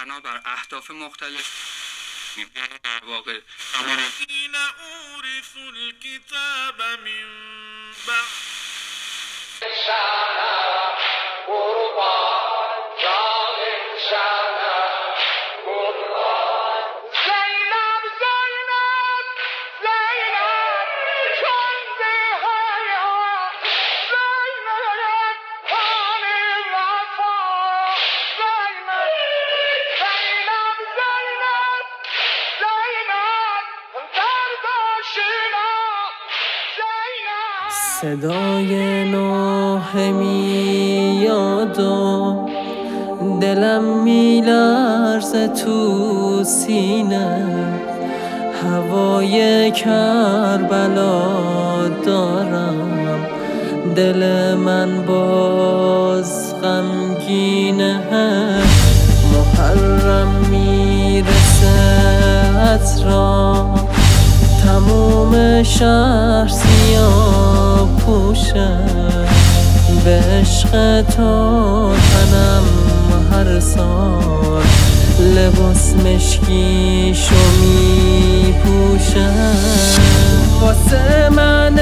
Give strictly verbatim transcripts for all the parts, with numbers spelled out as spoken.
بنابر اهداف مختلف واقع الذين أورثوا الكتاب من بعد صدای نوحه میاد و دلم میلرزه تو سینه، هوای کربلا دارم، دل من باز غمگینه. محرم میرسه عطرا، تموم شهر سیاه پوشه، به عشق تو تنم هر سال لباس مشکیشو میپوشه. واسه من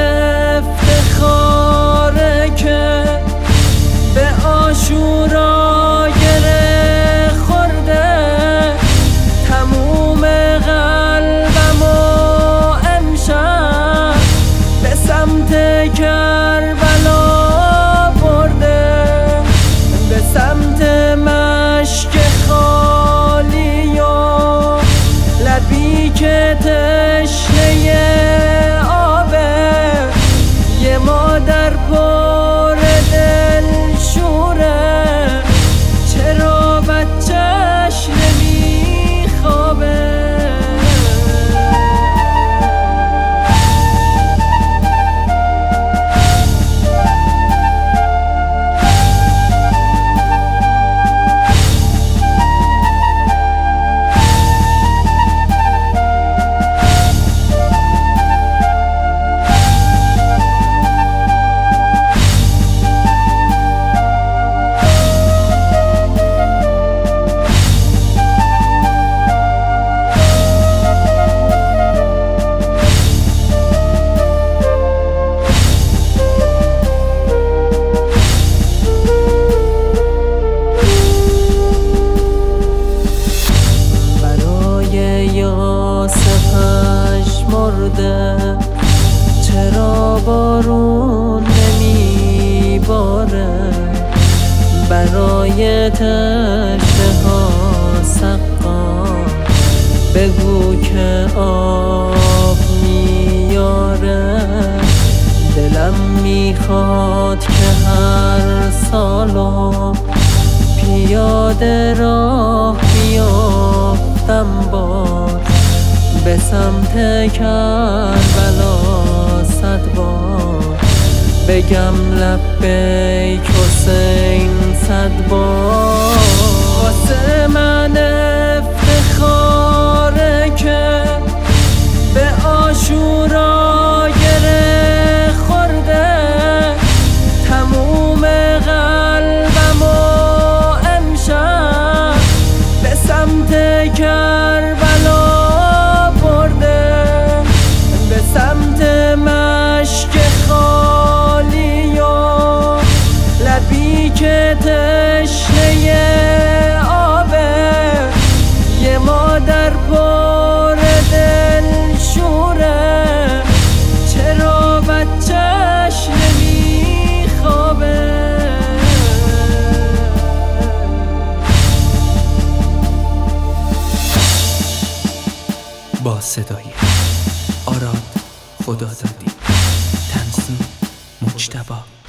افتخاره که به عاشورا گره خورده، تموم قلبم و امشب به سمت کربلا برده، به سمت مشک خالی و لبی که تشنه آبه، یه مادر پر دل شوره، چرا بچهش نمیخوابه. چرا بارون نمیباره، برای تشنه ها سقا بگو که آب میاره. دلم میخواد که هر سالو پیاده راه بیافتم باز، به سمت کربلا صد بار بگم لبیک حسین صد بار. واسه من افتخاره که به عاشورا گره خورده، تموم قلبم و امشب به سمت کربلا سمت مشک خالی و لبی که تشنه آبه، یه مادر پر دل شوره، چرا بچهش نمیخوابه. با صدای آراد خدا دادی، تنظیم مجتبی.